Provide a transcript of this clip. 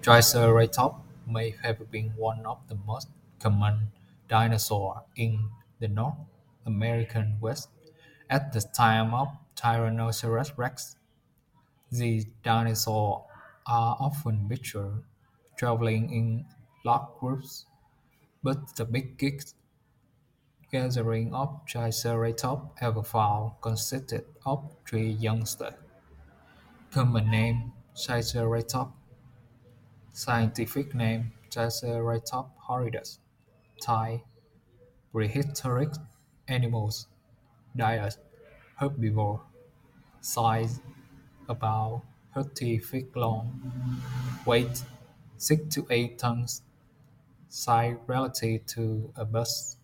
Triceratops may have been one of the most common dinosaurs in the North American West at the time of Tyrannosaurus rex. These dinosaurs are often pictured traveling in large groups, but the biggest gathering of Triceratops ever found consisted of three youngsters. Common name Triceratops, scientific name Triceratops horridus, Thai, prehistoric animals, diet, herbivore, size about 30 feet long, weight 6 to 8 tons, size relative to a bus.